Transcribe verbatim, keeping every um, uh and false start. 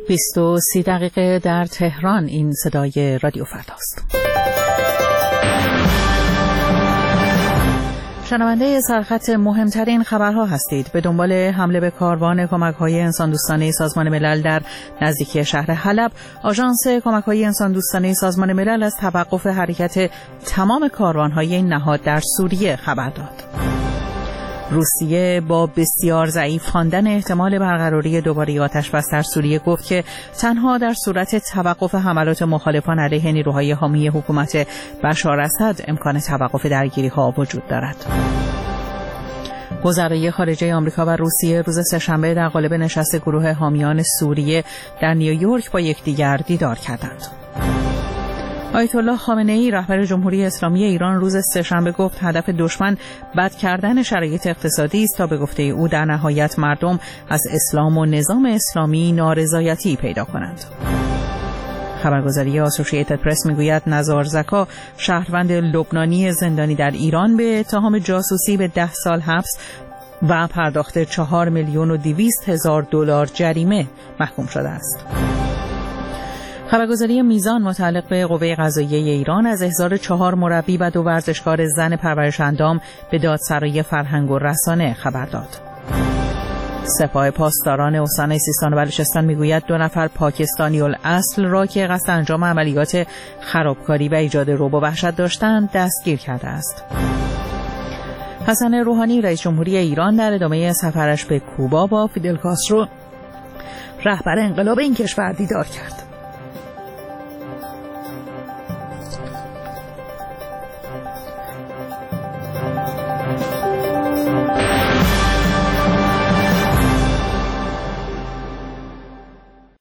بیست و سی دقیقه در تهران. این صدای رادیو فرداست. شنونده سرخط مهمترین خبرها هستید. به دنبال حمله به کاروان کمک‌های انسان‌دوستانه سازمان ملل در نزدیکی شهر حلب، آژانس کمک‌های انسان‌دوستانه سازمان ملل از توقف حرکت تمام کاروان‌های این نهاد در سوریه خبر داد. روسیه با بسیار ضعیف خواندن احتمال برقراری دوباره آتش‌بس در سوریه گفت که تنها در صورت توقف حملات مخالفان علیه نیروهای حامی حکومت بشار اسد امکان توقف درگیری‌ها وجود دارد. وزرای خارجه آمریکا و روسیه روز سه‌شنبه در قالب نشست گروه حامیان سوریه در نیویورک با یکدیگر دیدار کردند. آیت الله خامنه‌ای رهبر جمهوری اسلامی ایران روز سه‌شنبه گفت هدف دشمن بد کردن شرایط اقتصادی است تا به گفته او در نهایت مردم از اسلام و نظام اسلامی نارضایتی پیدا کنند. خبرگزاری آسوشییتد پرس میگوید نزار زکا، شهروند لبنانی زندانی در ایران، به اتهام جاسوسی به ده سال حبس و پرداخت چهار میلیون و دویست هزار دلار جریمه محکوم شده است. خبرگزاری میزان متعلق به قوه قضاییه ایران از احضار چهار مربی و دو ورزشکار زن پرورش اندام به دادسرای فرهنگ و رسانه خبر داد. سپاه پاسداران استان سیستان و بلوچستان میگوید دو نفر پاکستانی الاصل را که قصد انجام عملیات خرابکاری و ایجاد رعب و وحشت داشتند دستگیر کرده است. حسن روحانی رئیس جمهوری ایران در ادامه سفرش به کوبا با فیدل کاسترو رهبر انقلاب این کشور دیدار کرد.